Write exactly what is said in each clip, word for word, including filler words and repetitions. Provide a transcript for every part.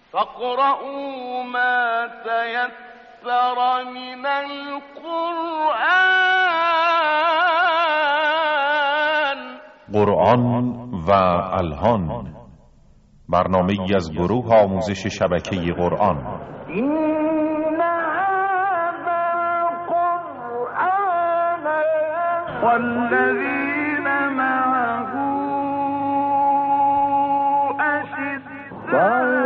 فاقرؤوا ما تيسر من القرآن. قرآن و الهان، برنامه‌ای از گروه آموزش شبکه قرآن. این هذا القرآن والذین معه أشداء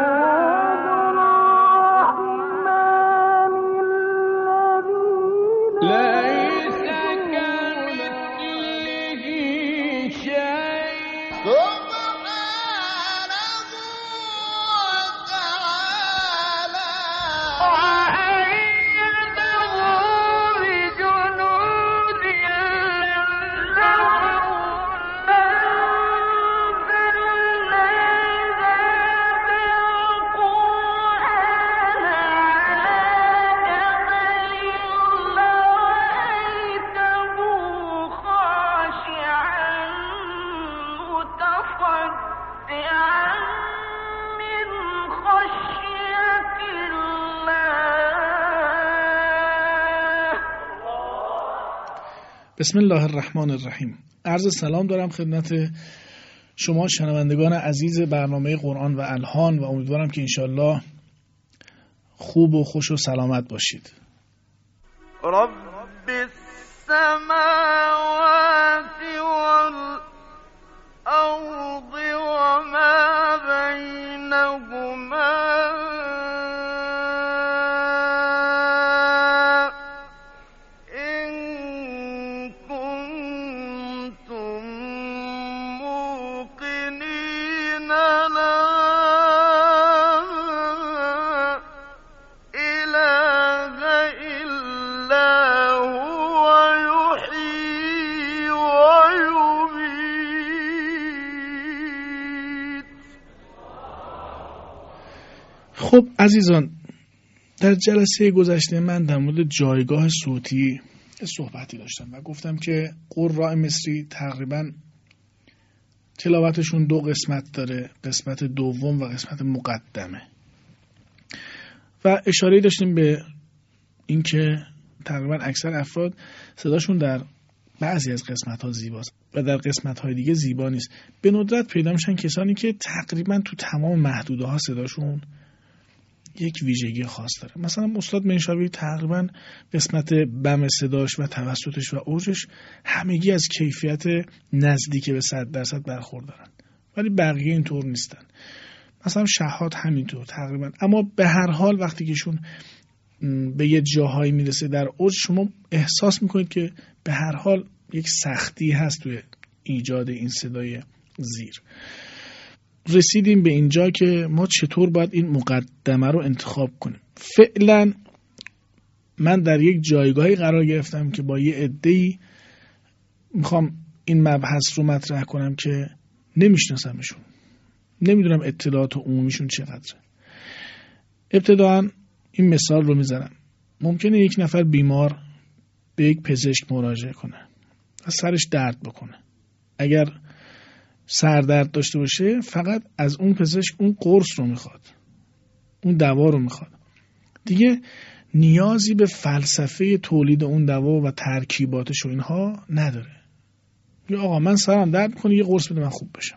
بسم الله الرحمن الرحیم. عرض سلام دارم خدمت شما شنوندگان عزیز برنامه قرآن و الهان و امیدوارم که انشالله خوب و خوش و سلامت باشید. رب السماوات والأرض وما بینهما خب عزیزان، در جلسه گذشته من در مورد جایگاه صوتی صحبتی داشتم و گفتم که قراء مصری تقریبا تلاوتشون دو قسمت داره، قسمت دوم و قسمت مقدمه، و اشاره داشتیم به اینکه تقریبا اکثر افراد صداشون در بعضی از قسمت‌ها زیباست و در قسمت‌های دیگه زیبا نیست. به ندرت پیدا میشن کسانی که تقریبا تو تمام محدوده‌ها صداشون یک ویژگی خاص داره. مثلا استاد منشاوی تقریبا قسمت بم صداش و توسطش و اوجش همگی از کیفیت نزدیک به صد درصد برخوردارن، ولی بقیه اینطور نیستن. مثلا شهاد همینطور تقریبا. اما به هر حال وقتی که شون به یه جاهایی میرسه در اوج، شما احساس میکنید که به هر حال یک سختی هست توی ایجاد این صدای زیر. رسیدیم به اینجا که ما چطور باید این مقدمه رو انتخاب کنیم. فعلا من در یک جایگاهی قرار گرفتم که با یه عده‌ای میخوام این مبحث رو مطرح کنم که نمیشناسمشون، نمیدونم اطلاعات عمومیشون چقدره. ابتداً این مثال رو میزنم. ممکنه یک نفر بیمار به یک پزشک مراجعه کنه و سرش درد بکنه. اگر سردرد داشته باشه فقط از اون پزشک اون قرص رو میخواد، اون دوا رو میخواد، دیگه نیازی به فلسفه تولید اون دوا و ترکیباتش و اینها نداره. یا آقا من سرم درد میکنه، یه قرص بده من خوب بشم.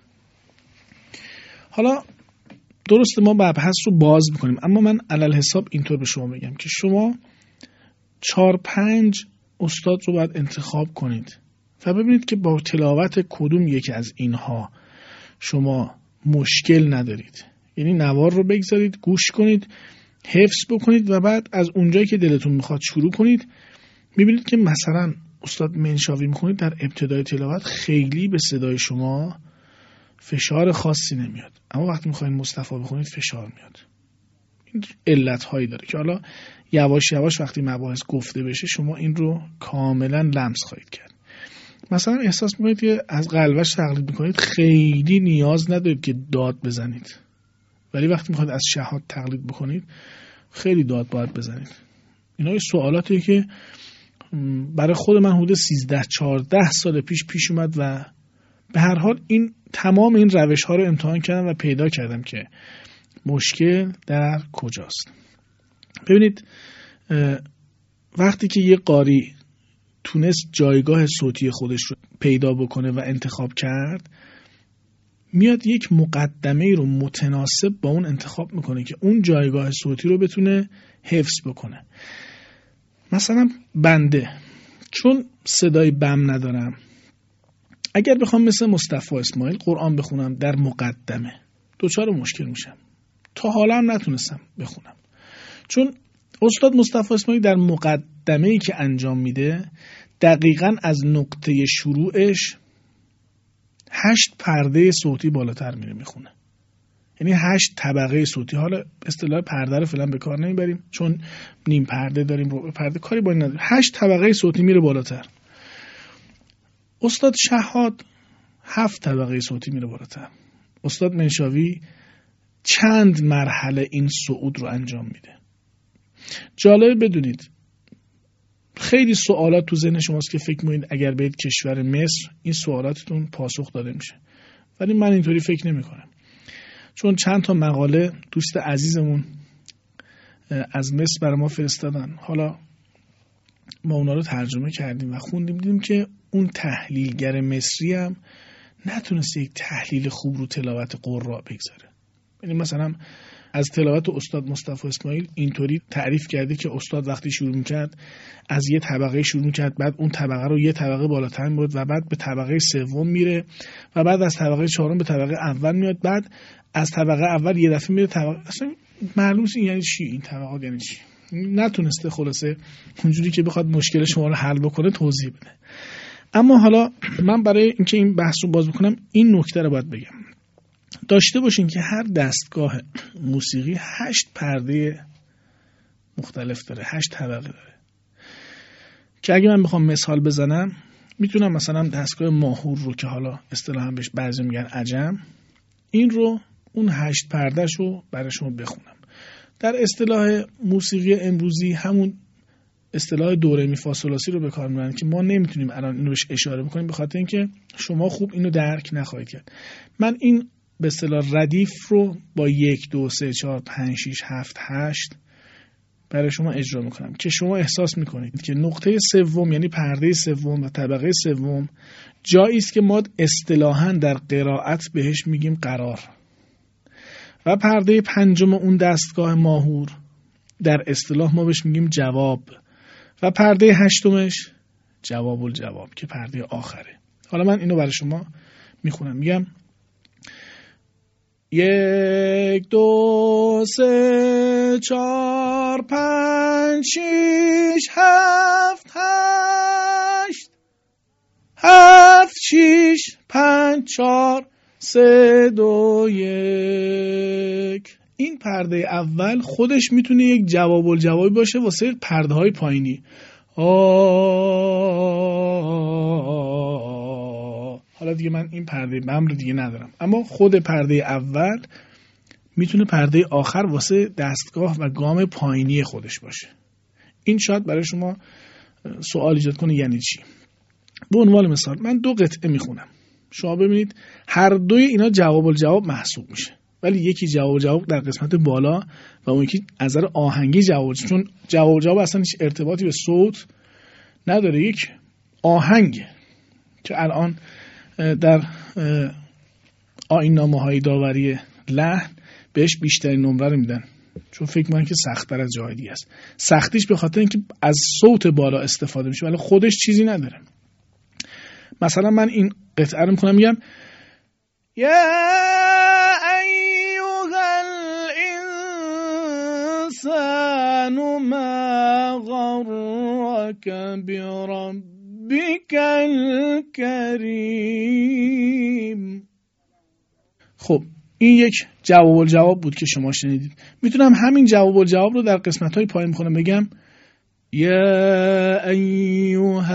حالا درسته ما مبحث رو باز میکنیم، اما من علل حساب اینطور به شما بگم که شما چار پنج استاد رو باید انتخاب کنید و ببینید که با تلاوت کدوم یکی از اینها شما مشکل ندارید. یعنی نوار رو بگذارید، گوش کنید، حفظ بکنید و بعد از اونجایی که دلتون میخواد شروع کنید. میبینید که مثلا استاد منشاوی میکنید در ابتدای تلاوت خیلی به صدای شما فشار خاصی نمیاد، اما وقتی میخواین مصطفی بخونید فشار میاد. این علت هایی داره که حالا یواش یواش وقتی مباحث گفته بشه شما این رو کاملا لمس خواهید کرد. مثلا احساس میکنید که از قلبش تقلید میکنید، خیلی نیاز ندارید که داد بزنید، ولی وقتی میخواید از شهاد تقلید بکنید خیلی داد باید بزنید. اینا سوالاتیه که برای خود من حدود سیزده چهارده سال پیش پیش اومد و به هر حال این تمام این روش ها رو امتحان کردم و پیدا کردم که مشکل در کجاست؟ ببینید وقتی که یه قاری تونست جایگاه صوتی خودش رو پیدا بکنه و انتخاب کرد، میاد یک مقدمه رو متناسب با اون انتخاب میکنه که اون جایگاه صوتی رو بتونه حفظ بکنه. مثلا بنده چون صدای بم ندارم، اگر بخوام مثل مصطفی اسماعیل قرآن بخونم در مقدمه دوچار مشکل میشم. تا حالا هم نتونستم بخونم، چون استاد مصطفی اسماعیل در مقدمه‌ای که انجام میده دقیقاً از نقطه شروعش هشت پرده صوتی بالاتر میره میخونه، یعنی هشت طبقه صوتی. حالا اصطلاح پرده رو فعلا به کار نمیبریم چون نیم پرده داریم، ربع پرده، کاری با این نداریم. هشت طبقه صوتی میره بالاتر. استاد شهاد هفت طبقه صوتی میره بالاتر. استاد منشاوی چند مرحله این صعود رو انجام میده. جالب بدونید خیلی سوالات تو ذهن شماست که فکر می‌کنید اگر برید کشور مصر این سوالاتتون پاسخ داده میشه، ولی من اینطوری فکر نمی‌کنم، چون چند تا مقاله دوست عزیزمون از مصر برای ما فرستادن. حالا ما اونا رو ترجمه کردیم و خوندیم، دیدیم که اون تحلیلگر مصری هم نتونست یک تحلیل خوب رو تلاوت قرآن بگذاره. یعنی مثلا از تلاوت استاد مصطفی اسماعیل اینطوری تعریف کرده که استاد وقتی شروع میکرد از یه طبقه شروع میکرد، بعد اون طبقه رو یه طبقه بالاتر میبرد و بعد به طبقه سوم میره و بعد از طبقه چهارم به طبقه اول میاد، بعد از طبقه اول یه دفعه میره طبقه. اصلا معلومه این یعنی چی، این طبقات یعنی چی. نتونسته خلاصه اونجوری که بخواد مشکل شما رو حل بکنه توضیح بده. اما حالا من برای اینکه این بحث رو باز بکنم این نکته رو باید بگم. داشته باشین که هر دستگاه موسیقی هشت پرده مختلف داره، هشت طبقه داره، که اگه من بخوام مثال بزنم میتونم مثلا دستگاه ماهور رو که حالا اصطلاحاً بهش بعضی میگن عجم، این رو اون هشت پردهش رو برای شما بخونم. در اصطلاح موسیقی امروزی همون اصطلاح دوره می فا sol لا سی رو به کار میبرن که ما نمیتونیم الان اینو بهش اشاره بکنیم به خاطر اینکه شما خوب اینو درک نخواهید کرد. من این به اصطلاح ردیف رو با یک دو سه چهار پنج شش هفت هشت برای شما اجرا میکنم که شما احساس میکنید که نقطه سوم یعنی پرده سوم و طبقه سوم جایی است که ما اصطلاحاً در قرائت بهش میگیم قرار، و پرده پنجم اون دستگاه ماهور در اصطلاح ما بهش میگیم جواب، و پرده هشتمش جواب الجواب که پرده آخره. حالا من اینو برای شما میخونم، میگم یک دو سه چهار پنج شیش هفت هشت هفت شیش پنج چهار سه دو یک. این پرده اول خودش میتونه یک جواب الجوابی باشه واسه پرده های پایینی. آه. حالا دیگه من این پرده بم رو دیگه ندارم، اما خود پرده اول میتونه پرده آخر واسه دستگاه و گام پایینی خودش باشه. این شاید برای شما سوال ایجاد کنه یعنی چی. به عنوان مثال من دو قطعه میخونم، شما ببینید هر دوی اینا جواب الجواب محسوب میشه، ولی یکی جواب جواب در قسمت بالا و اون یکی از نظر آهنگی جواب، چون جواب جواب اصلا هیچ ارتباطی به صوت نداره، یک آهنگ که الان در آیین‌نامه‌های داوری لحن بهش بیشترین نمره رو میدن، چون فکر می‌کنن که سخت‌تر از جای دیگه است. سختیش به خاطر اینکه از صوت بالا استفاده میشه ولی خودش چیزی نداره. مثلا من این قطعه رو می‌خونم، میگم یا ایها الانسان ما غرک بربک الکریم. خب این یک جواب الجواب بود که شما شنیدید. میتونم همین جواب الجواب رو در قسمت‌های پایین بخونم، بگم یا ایها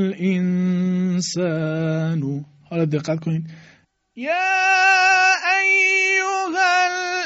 الانسان. حالا دقت کنید، یا ایها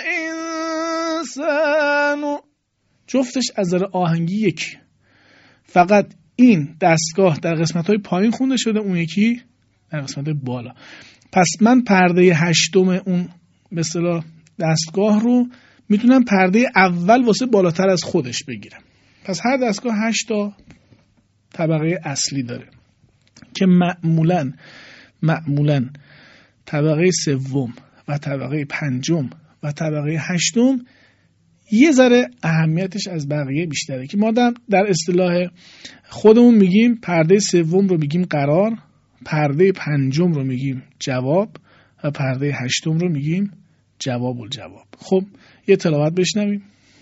الانسان جفتش از نظر آهنگی یک، فقط این دستگاه در قسمت‌های پایین خونده شده، اون یکی در قسمت بالا. پس من پرده هشتم اون به اصطلاح دستگاه رو میتونم پرده اول واسه بالاتر از خودش بگیرم. پس هر دستگاه هشت تا طبقه اصلی داره که معمولاً معمولاً طبقه سوم و طبقه پنجم و طبقه هشتم یه ذره اهمیتش از بقیه بیشتره، که ما در اصطلاح خودمون میگیم پرده سوم رو میگیم قرار، پرده پنجم رو میگیم جواب و پرده هشتم رو میگیم جواب الجواب. خب یه تلاوت بشنویم.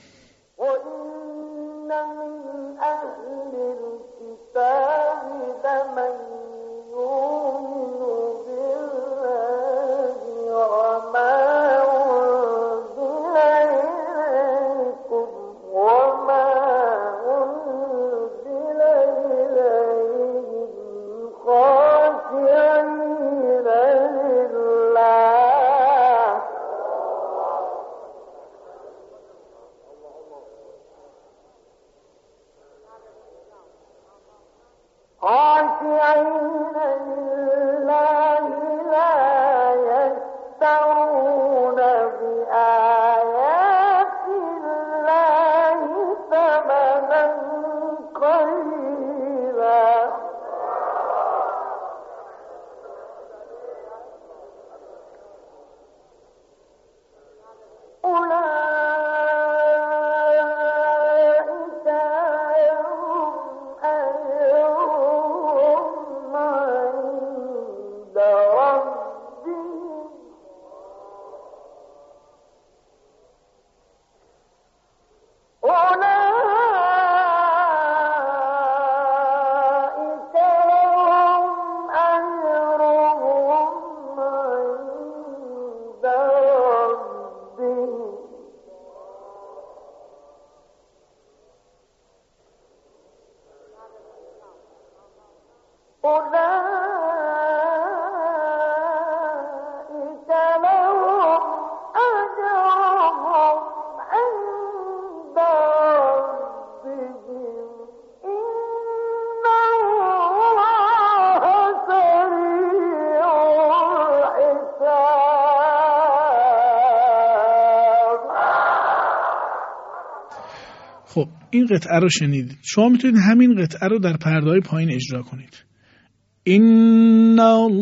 خب این قطعه رو شنیدید. شما میتونید همین قطعه رو در پرده‌های پایین اجرا کنید. ان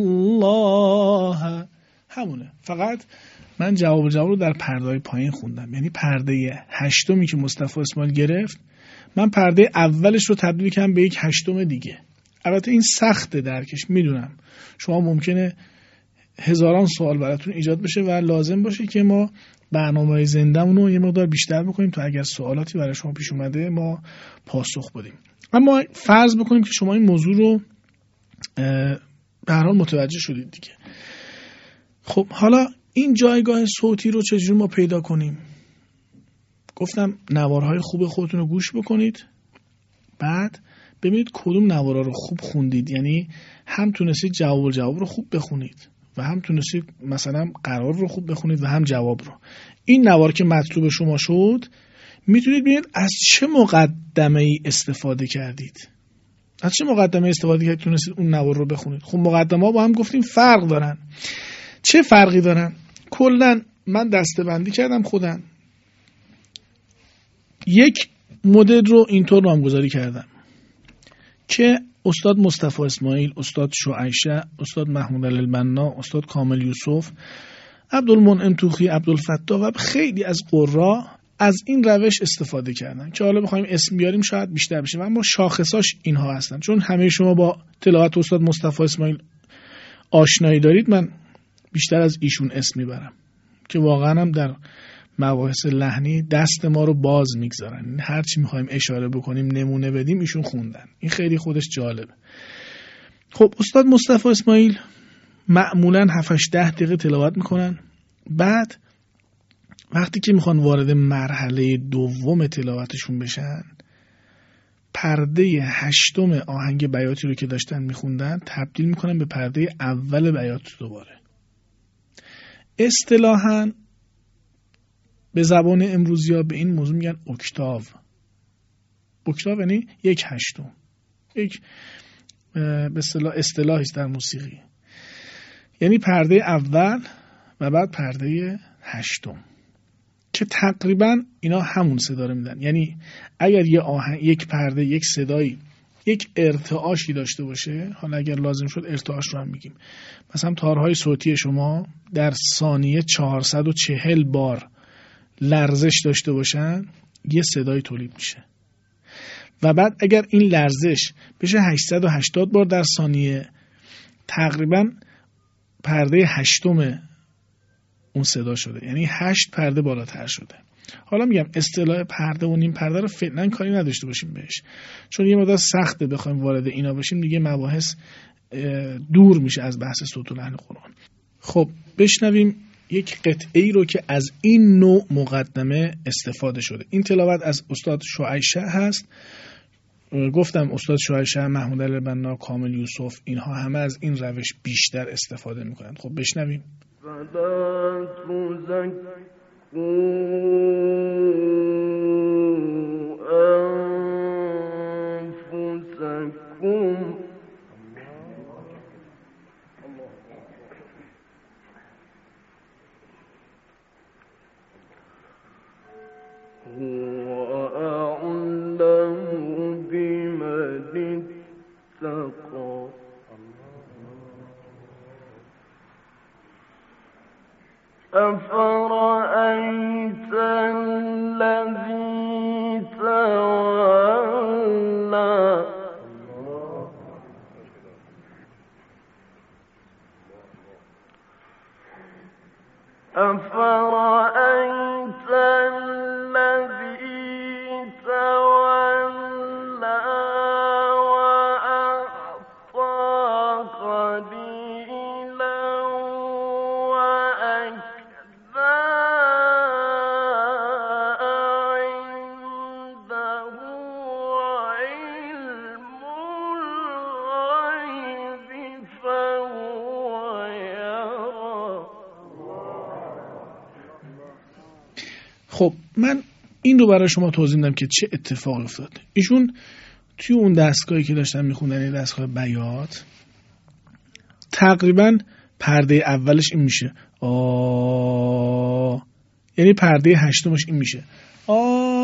الله، همونه، فقط من جواب جواب رو در پرده‌های پایین خوندم. یعنی پرده هشتمی که مصطفی اسماعیل گرفت، من پرده اولش رو تبدیل کردم به یک هشتم دیگه. البته این سخته درکش، میدونم شما ممکنه هزاران سوال براتون ایجاد بشه و لازم باشه که ما برنامه‌های زنده‌مون رو یه مقدار بیشتر بکنیم تا اگر سوالاتی برای شما پیش اومده ما پاسخ بدیم. اما فرض بکنیم که شما این موضوع رو به هر حال متوجه شدید دیگه. خب حالا این جایگاه صوتی رو چجوری ما پیدا کنیم؟ گفتم نوارهای خوب خودتون رو گوش بکنید، بعد ببینید کدوم نوارا رو خوب خوندید، یعنی هم تونستید جواب الجواب رو خوب بخونید و هم تونستید مثلا قرار رو خوب بخونید و هم جواب رو. این نوار که مطلوب شما شد، میتونید ببینید از چه مقدمه‌ای استفاده کردید. از چه مقدمه استفاده کردید تونستید اون نوار رو بخونید. خب مقدمه‌ها با هم گفتیم فرق دارن. چه فرقی دارن؟ کلاً من دسته‌بندی کردم خودم. یک مدل رو اینطور نامگذاری کردم که استاد مصطفی اسماعیل، استاد شعیشه، استاد محمود البنا، استاد کامل یوسف، عبدالمنعم توخی، عبدالفتاح و خیلی از قرا از این روش استفاده کردن که حالا بخوایم اسم بیاریم شاید بیشتر بشه، اما شاخصاش اینها هستن. چون همه شما با تلاوت استاد مصطفی اسماعیل آشنایی دارید، من بیشتر از ایشون اسم میبرم که واقعا هم در مباحث لحنی دست ما رو باز میگذارن. هر چی میخوایم اشاره بکنیم، نمونه بدیم، ایشون خوندن. این خیلی خودش جالبه. خب استاد مصطفی اسماعیل معمولا هفت ده دقیقه تلاوت میکنن. بعد وقتی که میخوان وارد مرحله دوم تلاوتشون بشن، پرده هشتم آهنگ بیاتی رو که داشتن میخوندن تبدیل میکنن به پرده اول بیات دوباره. اصطلاحاً به زبان امروزی ها به این موضوع میگن اکتاو. اکتاو یعنی یک هشتم. یک به اصطلاح اصطلاحی است در موسیقی. یعنی پرده اول و بعد پرده هشتم. که تقریبا اینا همون صدا رو میدن. یعنی اگر یه آهنگ، یک پرده، یک صدایی یک ارتعاشی داشته باشه، حالا اگر لازم شد ارتعاش رو هم میگیم، مثلا تارهای صوتی شما در ثانیه چهارصد و چهل بار لرزش داشته باشن، یه صدای تولید میشه. و بعد اگر این لرزش بشه هشتصد و هشتاد بار در ثانیه، تقریبا پرده هشتم اون صدا شده، یعنی هشت پرده بالاتر شده. حالا میگم اصطلاح پرده و نیم پرده رو فعلا کاری نداشته باشیم بهش، چون یه مقدار سخته بخوایم وارد اینا بشیم، دیگه مباحث دور میشه از بحث صوت و لحن قرآن. خب بشنویم یک قطعه‌ای رو که از این نوع مقدمه استفاده شده. این تلاوت از استاد شعیشه هست. گفتم استاد شعیشه، محمود علی بنا، کامل یوسف، اینها همه از این روش بیشتر استفاده میکنند. خب بشنویم. فلا تزكوا أنفسكم هو أعلم بمن اتقى أفرأيت الذي تولى أفرأيت الذي تولى وأعطى قليلا وأكدى عنده علم الغيب فهو يرى. خب من این رو برای شما توضیح میدم که چه اتفاقی افتاد. ایشون توی اون دستگاهی که داشتن میخوندن، این دستگاه بیات، تقریبا پرده اولش این میشه آ، یعنی پرده هشتمش این میشه آ.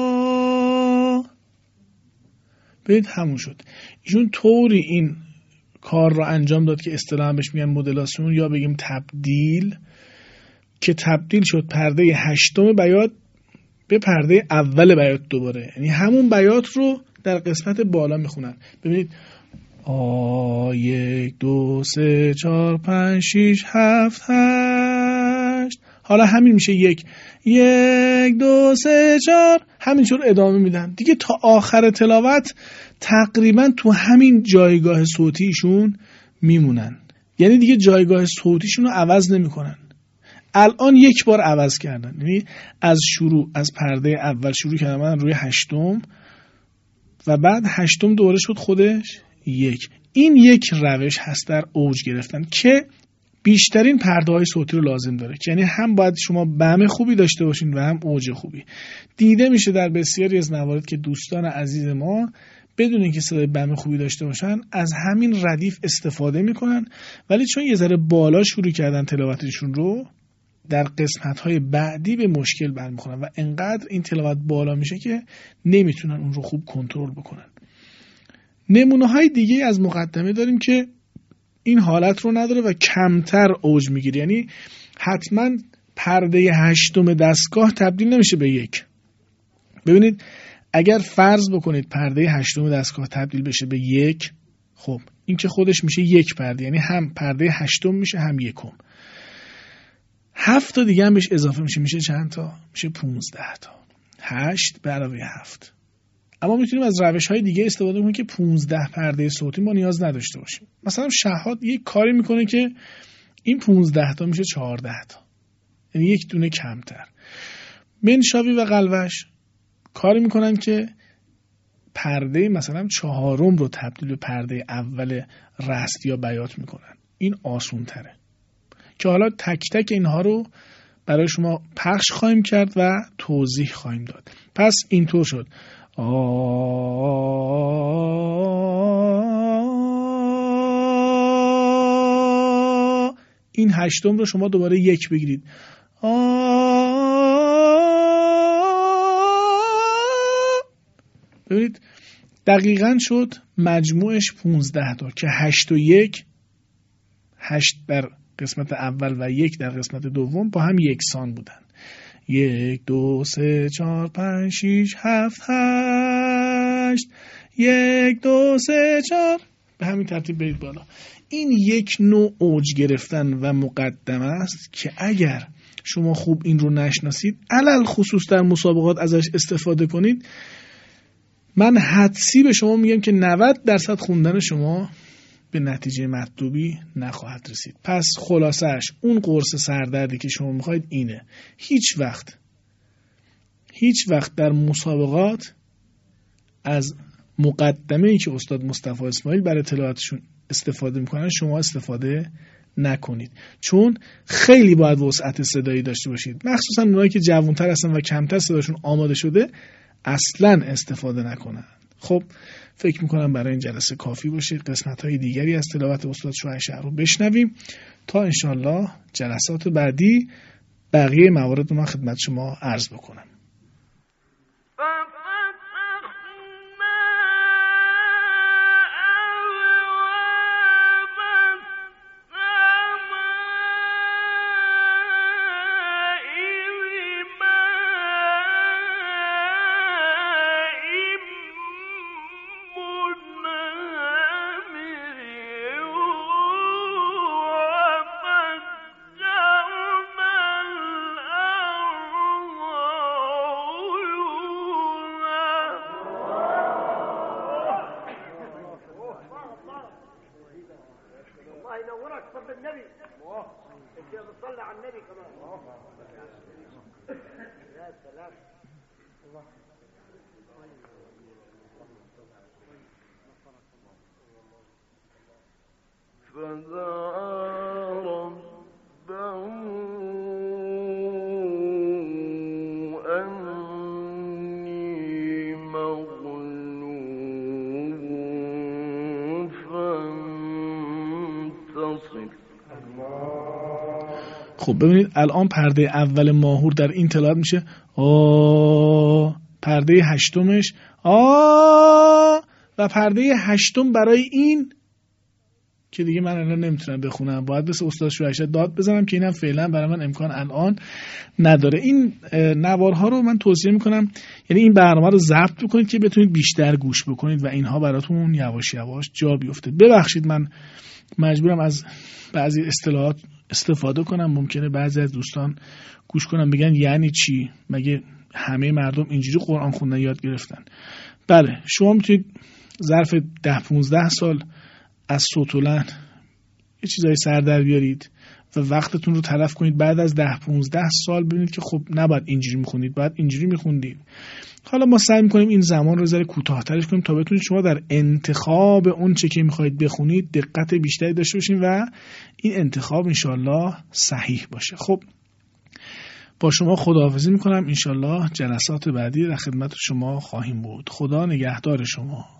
ببینید همون شد. ایشون طوری این کار رو انجام داد که اصطلاحاً بهش میگن مدولاسیون یا بگیم تبدیل، که تبدیل شد پرده هشتم بیات به پرده اول بیات دوباره، یعنی همون بیات رو در قسمت بالا میخونن. ببینید آ، یک دو سه چهار پنج شیش هفت هشت، حالا همین میشه یک یک دو سه چهار، همینطور ادامه میدن دیگه تا آخر تلاوت. تقریبا تو همین جایگاه صوتیشون میمونن، یعنی دیگه جایگاه صوتیشون رو عوض نمیکنن. الان یک بار عوض کردن، یعنی از شروع از پرده اول شروع کردن من روی هشتم و بعد هشتم دوباره شد خودش یک. این یک روش هست در اوج گرفتن که بیشترین پرده های صوتی رو لازم داره، یعنی هم باید شما بم خوبی داشته باشین و هم اوج خوبی. دیده میشه در بسیاری از موارد که دوستان عزیز ما بدون اینکه صدای بم خوبی داشته باشن از همین ردیف استفاده میکنن، ولی چون یه ذره بالا شروع کردن تلاوتشون رو، در قسمت‌های بعدی به مشکل برمیخورن و انقدر این تلاوت بالا میشه که نمیتونن اون رو خوب کنترل بکنن. نمونه‌های دیگه از مقدمه داریم که این حالت رو نداره و کمتر اوج میگیره، یعنی حتما پرده هشتم دستگاه تبدیل نمیشه به یک. ببینید اگر فرض بکنید پرده هشتم دستگاه تبدیل بشه به یک، خب این که خودش میشه یک پرده، یعنی هم پرده هشتم میشه هم یکم. هفت تا دیگه هم بهش اضافه میشه، میشه چند تا؟ میشه پونزده تا. هشت به علاوه هفت. اما میتونیم از روش های دیگه استفاده کنیم که پونزده پرده صوتی ما نیاز نداشته باشیم. مثلا شهاد یک کاری میکنه که این پونزده تا میشه چهارده تا، یعنی یک دونه کمتر. منشاوی و قلوش کاری میکنن که پرده مثلا چهارم رو تبدیل به پرده اول رست یا بیات میکنن. این آسون تره که حالا تک تک اینها رو برای شما پخش خواهیم کرد و توضیح خواهیم داد. پس اینطور شد آ، این هشتم رو شما دوباره یک بگیرید آ، ببینید دقیقاً شد مجموعش پونزده تا که هشت و یک، هشت در قسمت اول و یک در قسمت دوم با هم یکسان بودن. یک دو سه چهار پنج شیش هفت هشت، یک دو سه چهار، به همین ترتیب برید بالا. این یک نوع اوج گرفتن و مقدمه است که اگر شما خوب این رو نشناسید، علل خصوص در مسابقات ازش استفاده کنید، من حدسی به شما میگم که نود درصد خوندن شما به نتیجه مطلوبی نخواهد رسید. پس خلاصش اون قرص سردردی که شما میخواید اینه: هیچ وقت هیچ وقت در مسابقات از مقدمه‌ای که استاد مصطفی اسماعیل برای اطلاعاتشون استفاده میکنن شما استفاده نکنید، چون خیلی باید وسعت صدایی داشته باشید. مخصوصا اونایی که جوان‌تر هستن و کمتر صداشون آماده شده اصلا استفاده نکنن. خب فکر میکنم برای این جلسه کافی باشه. قسمت‌های دیگری از تلاوت استاد شوهشهر رو بشنویم تا انشالله جلسات بعدی بقیه موارد رو من خدمت شما عرض بکنم. خب ببینید الان پرده اول ماهور در این تلاوت میشه آ، پرده هشتمش آ، و پرده هشتم برای این که دیگه من الان نمیتونم بخونم، باید مثل استاد شوهشهر داد بزنم که اینم فعلا برای من امکان الان نداره. این نوارها رو من توصیه میکنم، یعنی این برنامه رو ضبط بکنید که بتونید بیشتر گوش بکنید و اینها براتون یواش یواش جا بیفته. ببخشید من مجبورم از بعضی اصطلاحات استفاده کنم، ممکنه بعضی از دوستان گوش کنم بگن یعنی چی، مگه همه مردم اینجوری قرآن خوندن یاد گرفتن؟ بله، شما میتونید ظرف ده پونزده سال از صوت و لحن یه چیزای سر در بیارید و وقتتون رو تلف کنید، بعد از ده پونزده سال ببینید که خب نباید اینجوری میخونید، باید اینجوری میخوندید. حالا ما سعی میکنیم این زمان رو ذره کوتاه‌ترش کنیم تا بتونید شما در انتخاب اون چه که میخواید بخونید دقت بیشتری داشته باشین و این انتخاب انشالله صحیح باشه. خب با شما خداحافظی میکنم، انشالله جلسات بعدی در خدمت شما خواهیم بود. خدا نگهدار شما.